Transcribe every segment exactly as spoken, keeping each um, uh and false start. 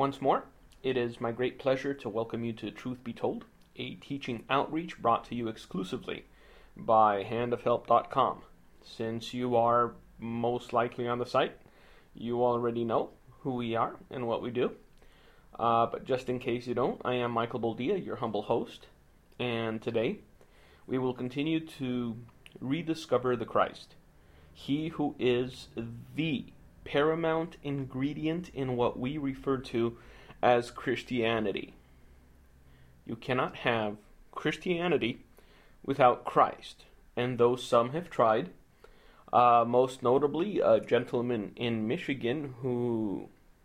Once more, it is my great pleasure to welcome you to Truth Be Told, a teaching outreach brought to you exclusively by hand of help dot com. Since you are most likely on the site, you already know who we are and what we do. Uh, but just in case you don't, I am Michael Boldia, your humble host, and today we will continue to rediscover the Christ, he who is the paramount ingredient in what we refer to as Christianity. You cannot have Christianity without Christ, and though some have tried, uh, most notably a gentleman in Michigan who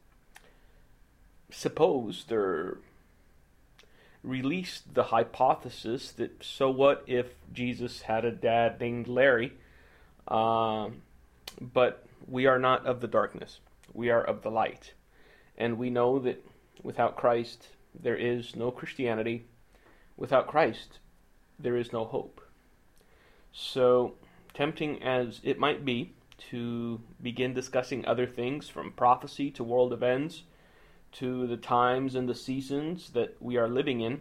supposed or released the hypothesis that so what if Jesus had a dad named Larry, um, but we are not of the darkness, we are of the light, and we know that without Christ there is no Christianity, without Christ there is no hope. So, tempting as it might be to begin discussing other things from prophecy to world events to the times and the seasons that we are living in,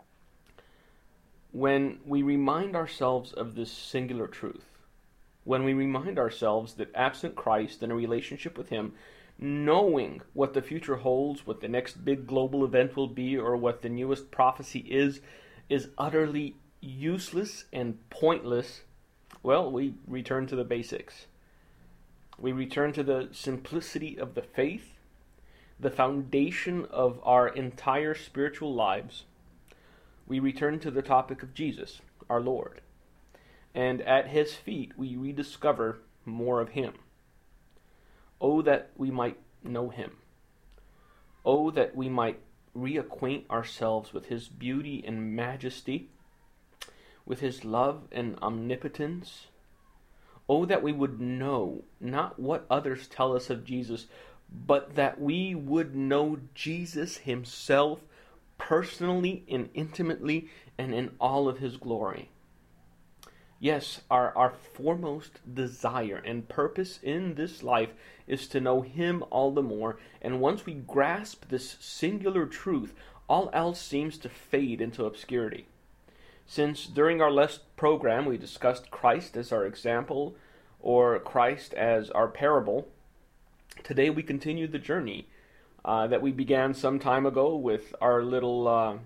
when we remind ourselves of this singular truth, when we remind ourselves that absent Christ and a relationship with Him, knowing what the future holds, what the next big global event will be, or what the newest prophecy is, is utterly useless and pointless, well, we return to the basics. We return to the simplicity of the faith, the foundation of our entire spiritual lives. We return to the topic of Jesus, our Lord. And at His feet we rediscover more of Him. Oh, that we might know Him. Oh, that we might reacquaint ourselves with His beauty and majesty, with His love and omnipotence. Oh, that we would know not what others tell us of Jesus, but that we would know Jesus Himself personally and intimately and in all of His glory. Yes, our, our foremost desire and purpose in this life is to know Him all the more, and once we grasp this singular truth, all else seems to fade into obscurity. Since during our last program we discussed Christ as our example, or Christ as our parable, today we continue the journey uh, that we began some time ago with our little uh,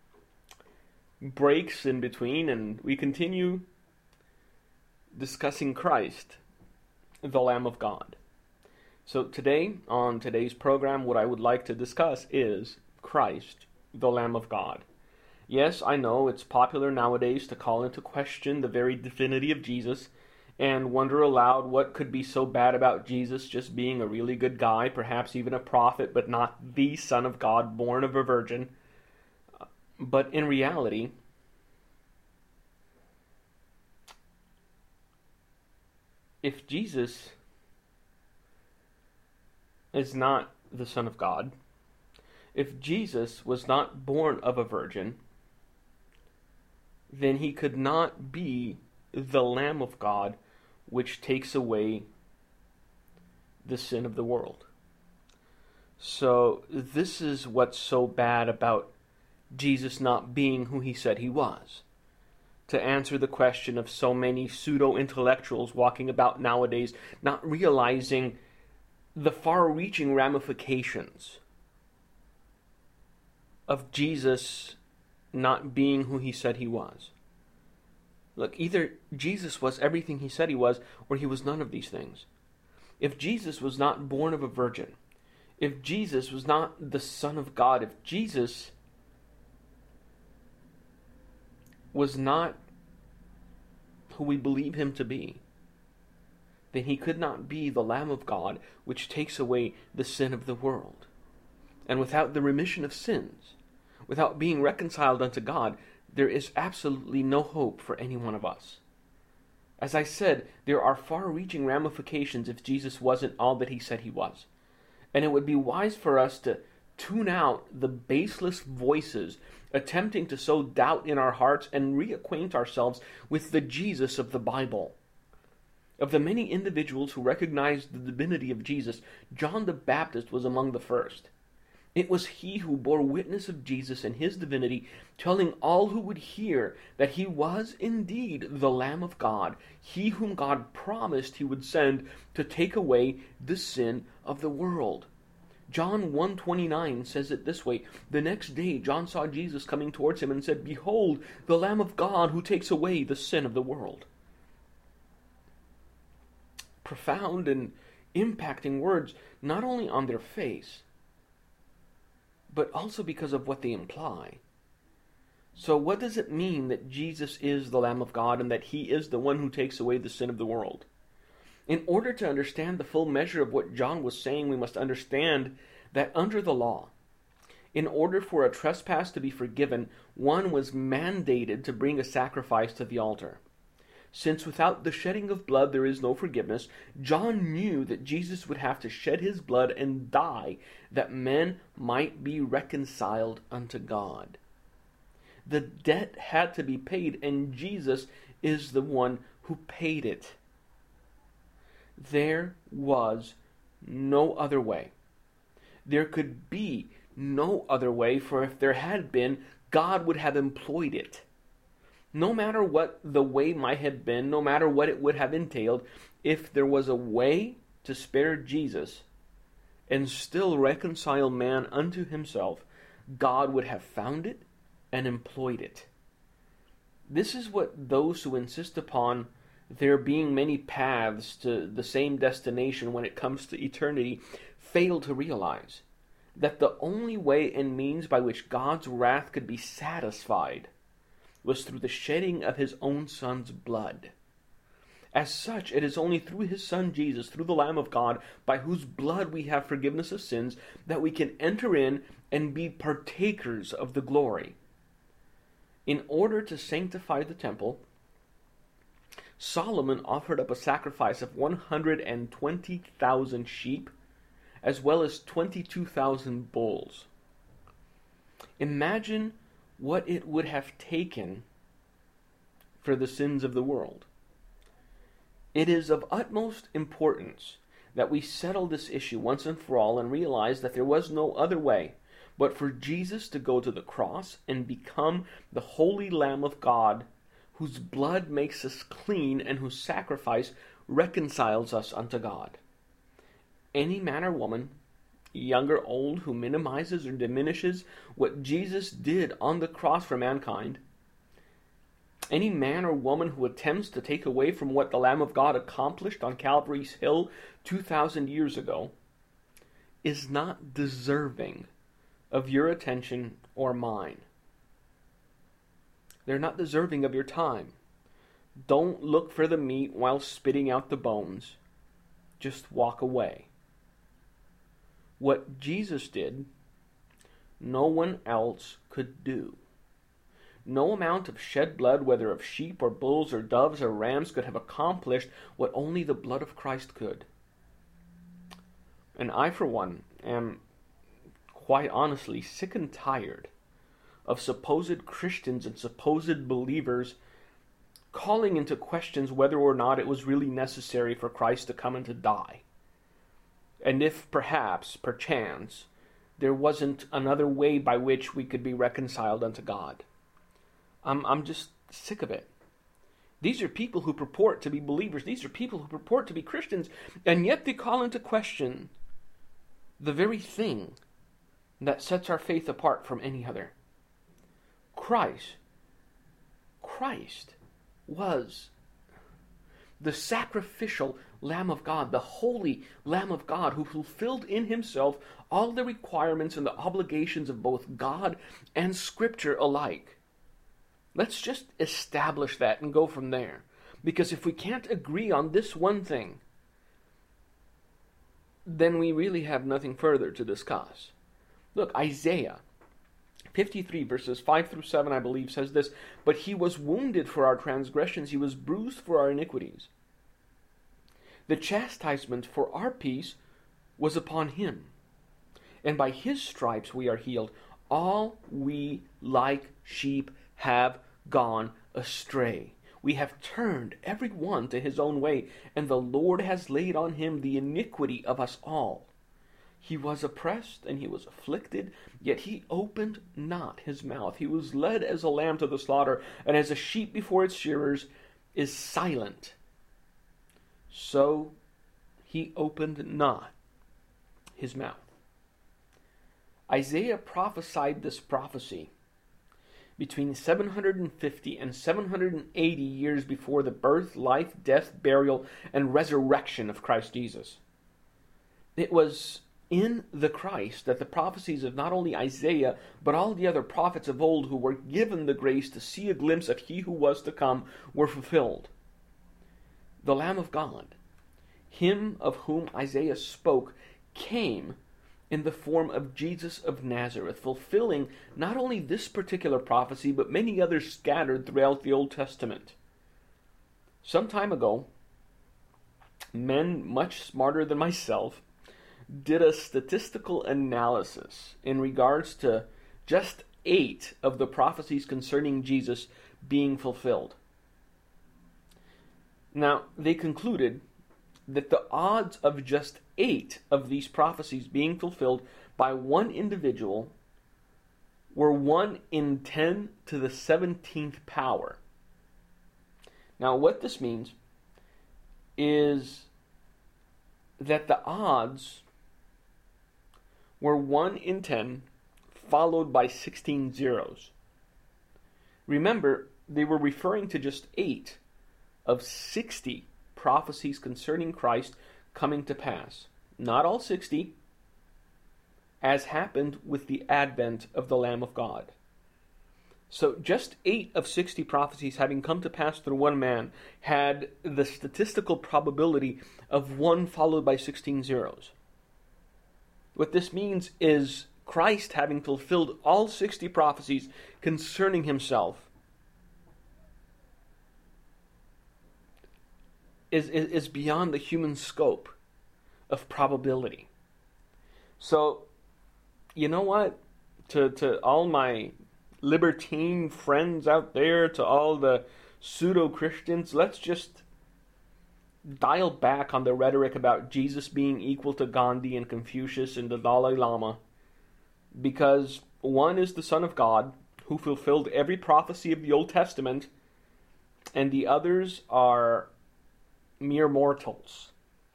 breaks in between, and we continue discussing Christ, the Lamb of God. So today, on today's program, what I would like to discuss is Christ, the Lamb of God. Yes, I know it's popular nowadays to call into question the very divinity of Jesus and wonder aloud what could be so bad about Jesus just being a really good guy, perhaps even a prophet, but not the Son of God born of a virgin. But in reality, if Jesus is not the Son of God, if Jesus was not born of a virgin, then He could not be the Lamb of God which takes away the sin of the world. So this is what's so bad about Jesus not being who He said He was. To answer the question of so many pseudo-intellectuals walking about nowadays not realizing the far-reaching ramifications of Jesus not being who He said He was. Look, either Jesus was everything He said He was, or He was none of these things. If Jesus was not born of a virgin, if Jesus was not the Son of God, if Jesus was not who we believe Him to be, then He could not be the Lamb of God which takes away the sin of the world. And without the remission of sins, without being reconciled unto God, there is absolutely no hope for any one of us. As I said, there are far-reaching ramifications if Jesus wasn't all that He said He was. And it would be wise for us to tune out the baseless voices attempting to sow doubt in our hearts and reacquaint ourselves with the Jesus of the Bible. Of the many individuals who recognized the divinity of Jesus, John the Baptist was among the first. It was he who bore witness of Jesus and his divinity, telling all who would hear that he was indeed the Lamb of God, he whom God promised he would send to take away the sin of the world. John one twenty-nine says it this way: "The next day John saw Jesus coming towards him and said, 'Behold, the Lamb of God who takes away the sin of the world.'" Profound and impacting words, not only on their face, but also because of what they imply. So what does it mean that Jesus is the Lamb of God and that he is the one who takes away the sin of the world? In order to understand the full measure of what John was saying, we must understand that under the law, in order for a trespass to be forgiven, one was mandated to bring a sacrifice to the altar. Since without the shedding of blood there is no forgiveness, John knew that Jesus would have to shed his blood and die that men might be reconciled unto God. The debt had to be paid, and Jesus is the one who paid it. There was no other way. There could be no other way, for if there had been, God would have employed it. No matter what the way might have been, no matter what it would have entailed, if there was a way to spare Jesus and still reconcile man unto himself, God would have found it and employed it. This is what those who insist upon there being many paths to the same destination when it comes to eternity fail to realize. That the only way and means by which God's wrath could be satisfied was through the shedding of his own Son's blood. As such, it is only through his Son Jesus, through the Lamb of God, by whose blood we have forgiveness of sins, that we can enter in and be partakers of the glory. In order to sanctify the temple, Solomon offered up a sacrifice of one hundred twenty thousand sheep, as well as twenty-two thousand bulls. Imagine what it would have taken for the sins of the world. It is of utmost importance that we settle this issue once and for all and realize that there was no other way but for Jesus to go to the cross and become the holy Lamb of God, whose blood makes us clean and whose sacrifice reconciles us unto God. Any man or woman, young or old, who minimizes or diminishes what Jesus did on the cross for mankind, any man or woman who attempts to take away from what the Lamb of God accomplished on Calvary's Hill two thousand years ago, is not deserving of your attention or mine. They're not deserving of your time. Don't look for the meat while spitting out the bones. Just walk away. What Jesus did, no one else could do. No amount of shed blood, whether of sheep or bulls or doves or rams, could have accomplished what only the blood of Christ could. And I, for one, am quite honestly sick and tired of supposed Christians and supposed believers calling into questions whether or not it was really necessary for Christ to come and to die. And if perhaps, perchance, there wasn't another way by which we could be reconciled unto God. I'm, I'm just sick of it. These are people who purport to be believers. These are people who purport to be Christians. And yet they call into question the very thing that sets our faith apart from any other. Christ. Christ was the sacrificial Lamb of God, the holy Lamb of God, who fulfilled in himself all the requirements and the obligations of both God and Scripture alike. Let's just establish that and go from there. Because if we can't agree on this one thing, then we really have nothing further to discuss. Look, Isaiah fifty-three verses five through seven, I believe, says this: "But he was wounded for our transgressions, he was bruised for our iniquities. The chastisement for our peace was upon him, and by his stripes we are healed. All we like sheep have gone astray. We have turned every one to his own way, and the Lord has laid on him the iniquity of us all. He was oppressed and he was afflicted, yet he opened not his mouth. He was led as a lamb to the slaughter, and as a sheep before its shearers is silent, so he opened not his mouth. Isaiah prophesied this prophecy between seven hundred fifty and seven hundred eighty years before the birth, life, death, burial, and resurrection of Christ Jesus. It was in the Christ that the prophecies of not only Isaiah, but all the other prophets of old who were given the grace to see a glimpse of he who was to come were fulfilled. The Lamb of God, him of whom Isaiah spoke, came in the form of Jesus of Nazareth, fulfilling not only this particular prophecy, but many others scattered throughout the Old Testament. Some time ago, men much smarter than myself did a statistical analysis in regards to just eight of the prophecies concerning Jesus being fulfilled. Now, they concluded that the odds of just eight of these prophecies being fulfilled by one individual were one in ten to the seventeenth power. Now, what this means is that the odds were one in ten, followed by sixteen zeros. Remember, they were referring to just eight of sixty prophecies concerning Christ coming to pass. Not all sixty, as happened with the advent of the Lamb of God. So just eight of sixty prophecies having come to pass through one man had the statistical probability of one followed by sixteen zeros. What this means is Christ, having fulfilled all sixty prophecies concerning himself, is, is, is beyond the human scope of probability. So, you know what? To, to all my libertine friends out there, to all the pseudo-Christians, let's just dial back on the rhetoric about Jesus being equal to Gandhi and Confucius and the Dalai Lama, because one is the Son of God who fulfilled every prophecy of the Old Testament, and the others are mere mortals.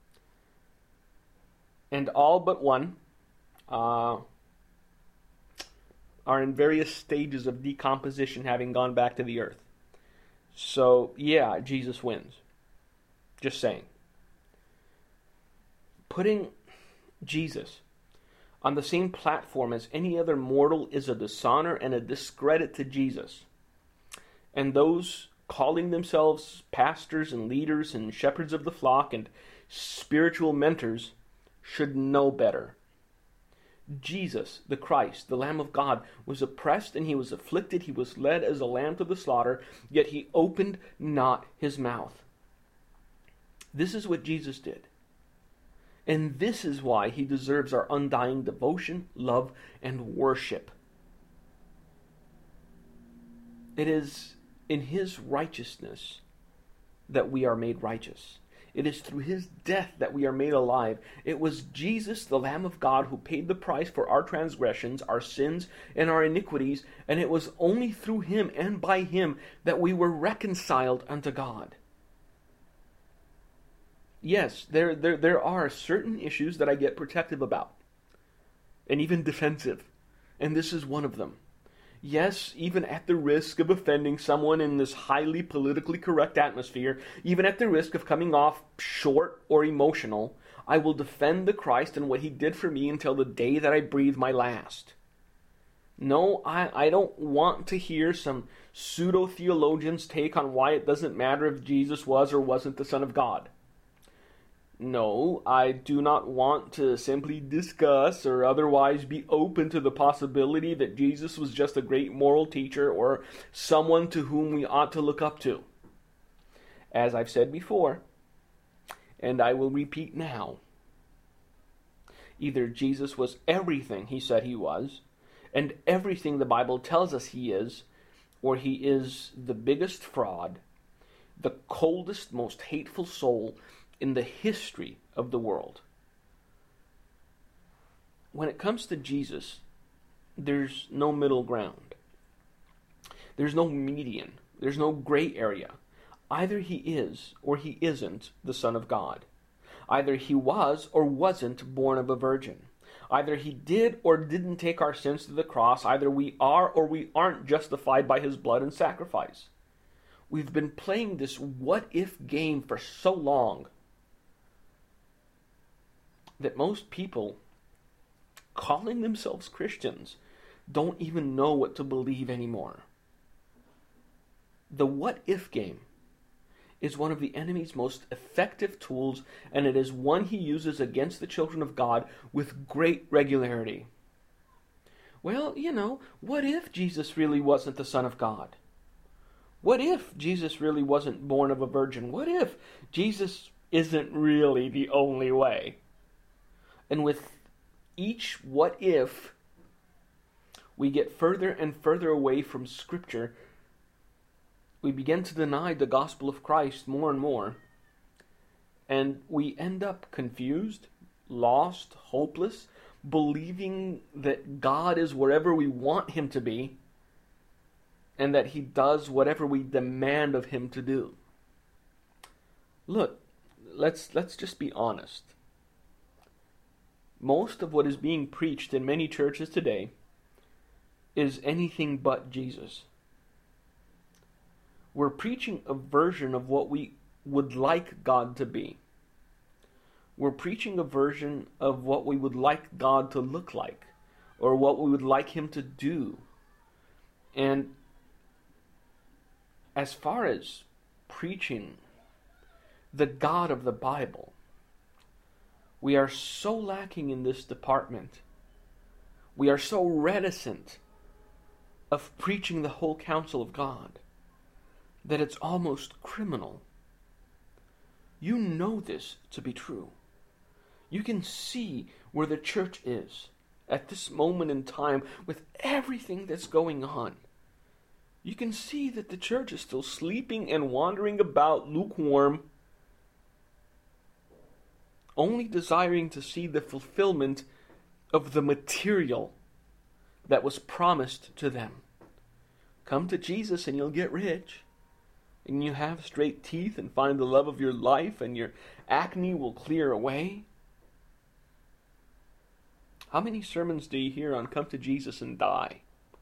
And all but one uh, are in various stages of decomposition, having gone back to the earth. So, yeah, Jesus wins. Just saying. Putting Jesus on the same platform as any other mortal is a dishonor and a discredit to Jesus. And those calling themselves pastors and leaders and shepherds of the flock and spiritual mentors should know better. Jesus, the Christ, the Lamb of God, was oppressed and he was afflicted. He was led as a lamb to the slaughter, yet he opened not his mouth. This is what Jesus did. And this is why he deserves our undying devotion, love, and worship. It is in his righteousness that we are made righteous. It is through his death that we are made alive. It was Jesus, the Lamb of God, who paid the price for our transgressions, our sins, and our iniquities, and it was only through him and by him that we were reconciled unto God. Yes, there, there, there are certain issues that I get protective about, and even defensive, and this is one of them. Yes, even at the risk of offending someone in this highly politically correct atmosphere, even at the risk of coming off short or emotional, I will defend the Christ and what he did for me until the day that I breathe my last. No, I, I don't want to hear some pseudo-theologians' take on why it doesn't matter if Jesus was or wasn't the Son of God. No, I do not want to simply discuss or otherwise be open to the possibility that Jesus was just a great moral teacher or someone to whom we ought to look up to. As I've said before, and I will repeat now, either Jesus was everything he said he was, and everything the Bible tells us he is, or he is the biggest fraud, the coldest, most hateful soul in the history of the world. when it comes to Jesus, there's no middle ground. There's no median. There's no gray area. Either he is or he isn't the Son of God. Either he was or wasn't born of a virgin. Either he did or didn't take our sins to the cross. Either we are or we aren't justified by his blood and sacrifice. We've been playing this what-if game for so long that most people, calling themselves Christians, don't even know what to believe anymore. The what-if game is one of the enemy's most effective tools, and it is one he uses against the children of God with great regularity. Well, you know, what if Jesus really wasn't the Son of God? What if Jesus really wasn't born of a virgin? What if Jesus isn't really the only way? And with each what if, we get further and further away from Scripture. We begin to deny the gospel of Christ more and more. And we end up confused, lost, hopeless, believing that God is wherever we want him to be, and that he does whatever we demand of him to do. Look, let's let's just be honest. Most of what is being preached in many churches today is anything but Jesus. We're preaching a version of what we would like God to be. We're preaching a version of what we would like God to look like, or what we would like him to do. And as far as preaching the God of the Bible, we are so lacking in this department. We are so reticent of preaching the whole counsel of God that it's almost criminal. You know this to be true. You can see where the church is at this moment in time with everything that's going on. You can see that the church is still sleeping and wandering about lukewarm, only desiring to see the fulfillment of the material that was promised to them. Come to Jesus and you'll get rich, and you have straight teeth and find the love of your life, and your acne will clear away. How many sermons do you hear on come to Jesus and die?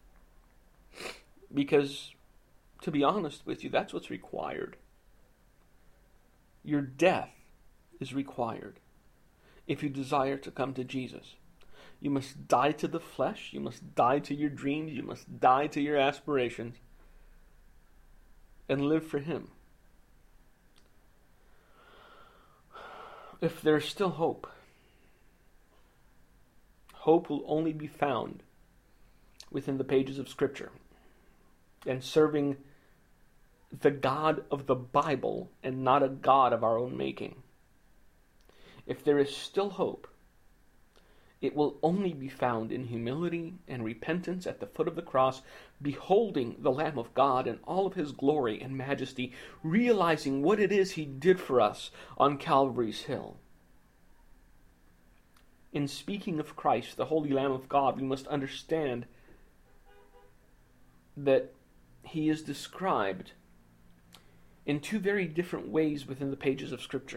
Because, to be honest with you, that's what's required. Your death is required if you desire to come to Jesus. You must die to the flesh. You must die to your dreams. You must die to your aspirations and live for him. If there's still hope, hope will only be found within the pages of Scripture and serving the God of the Bible and not a God of our own making. If there is still hope, it will only be found in humility and repentance at the foot of the cross, beholding the Lamb of God in all of his glory and majesty, realizing what it is he did for us on Calvary's hill. In speaking of Christ, the Holy Lamb of God, we must understand that he is described in two very different ways within the pages of Scripture.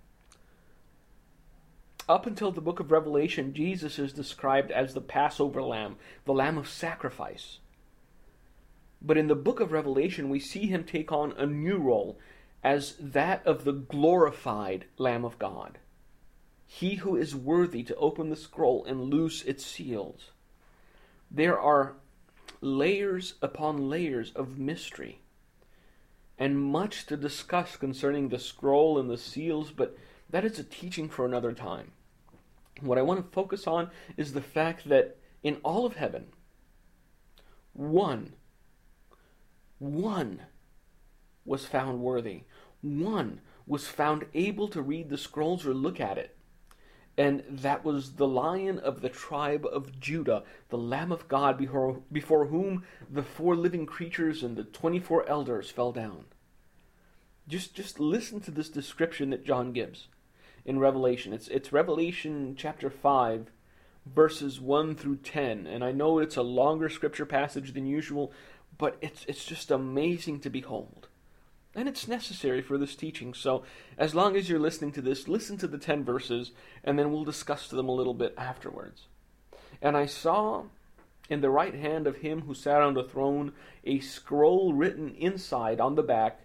Up until the book of Revelation, Jesus is described as the Passover lamb, the lamb of sacrifice. But in the book of Revelation, we see him take on a new role as that of the glorified Lamb of God. He who is worthy to open the scroll and loose its seals. There are layers upon layers of mystery and much to discuss concerning the scroll and the seals, but that is a teaching for another time. What I want to focus on is the fact that in all of heaven, one, one was found worthy. One was found able to read the scrolls or look at it. And that was the Lion of the tribe of Judah, the Lamb of God, before, before whom the four living creatures and the twenty-four elders fell down. Just, just listen to this description that John gives in Revelation. It's, it's Revelation chapter five, verses one through ten. And I know it's a longer scripture passage than usual, but it's it's just amazing to behold. And it's necessary for this teaching. So as long as you're listening to this, listen to the ten verses, and then we'll discuss them a little bit afterwards. And I saw in the right hand of him who sat on the throne a scroll written inside on the back,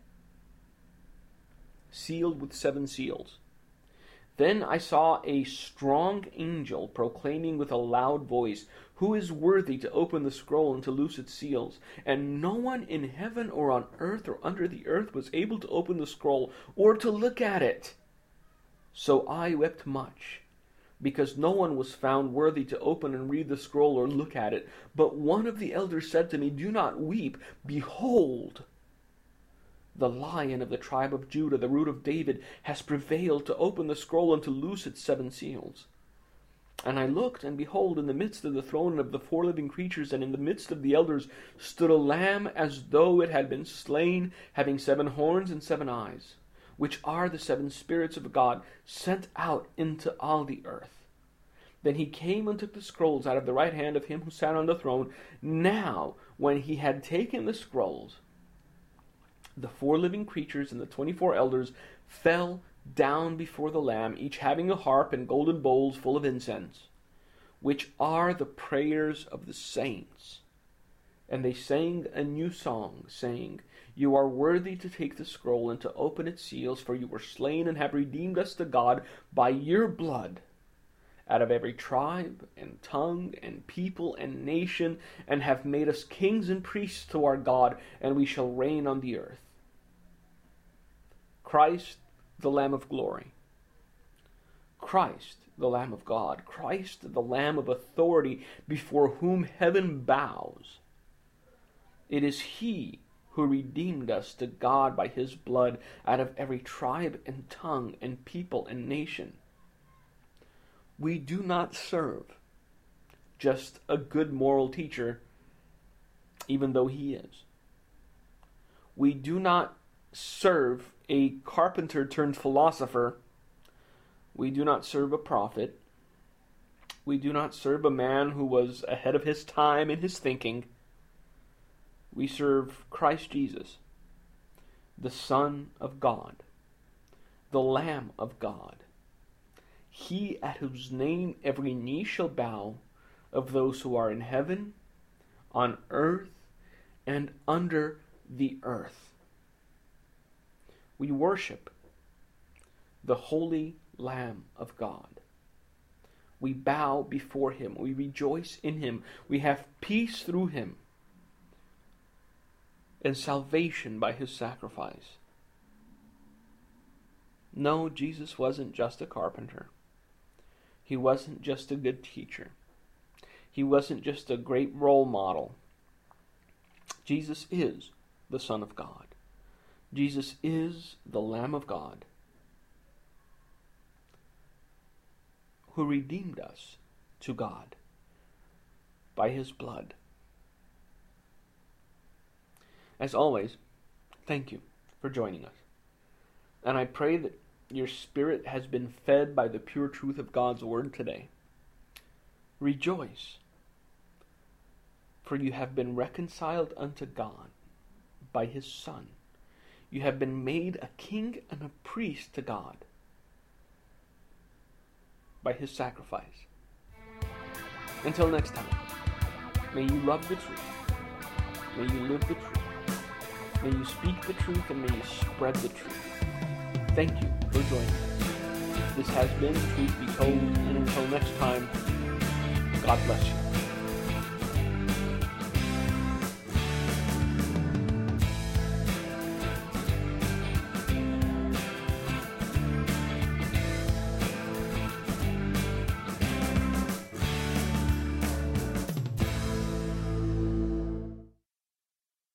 sealed with seven seals. Then I saw a strong angel proclaiming with a loud voice, "Who is worthy to open the scroll and to loose its seals?" And no one in heaven or on earth or under the earth was able to open the scroll or to look at it. So I wept much, because no one was found worthy to open and read the scroll or look at it. But one of the elders said to me, "Do not weep. Behold, the Lion of the tribe of Judah, the Root of David, has prevailed to open the scroll and to loose its seven seals." And I looked, and behold, in the midst of the throne and of the four living creatures, and in the midst of the elders, stood a lamb as though it had been slain, having seven horns and seven eyes, which are the seven spirits of God, sent out into all the earth. Then he came and took the scrolls out of the right hand of him who sat on the throne. Now, when he had taken the scrolls, the four living creatures and the twenty-four elders fell down before the Lamb, each having a harp and golden bowls full of incense, which are the prayers of the saints. And they sang a new song, saying, "You are worthy to take the scroll and to open its seals, for you were slain and have redeemed us to God by your blood out of every tribe and tongue and people and nation, and have made us kings and priests to our God, and we shall reign on the earth." Christ, the Lamb of glory. Christ, the Lamb of God. Christ, the Lamb of authority, before whom heaven bows. It is he who redeemed us to God by his blood out of every tribe and tongue and people and nation. We do not serve just a good moral teacher, even though he is. We do not serve a carpenter turned philosopher. We do not serve a prophet. We do not serve a man who was ahead of his time in his thinking. We serve Christ Jesus, the Son of God, the Lamb of God, he at whose name every knee shall bow, of those who are in heaven, on earth, and under the earth. We worship the holy Lamb of God. We bow before him. We rejoice in him. We have peace through him and salvation by his sacrifice. No, Jesus wasn't just a carpenter. He wasn't just a good teacher. He wasn't just a great role model. Jesus is the Son of God. Jesus is the Lamb of God, who redeemed us to God by his blood. As always, thank you for joining us. And I pray that your spirit has been fed by the pure truth of God's word today. Rejoice, for you have been reconciled unto God by his Son. You have been made a king and a priest to God by his sacrifice. Until next time, may you love the truth. May you live the truth. May you speak the truth, and may you spread the truth. Thank you for joining us. This has been Truth Be Told, and until next time, God bless you.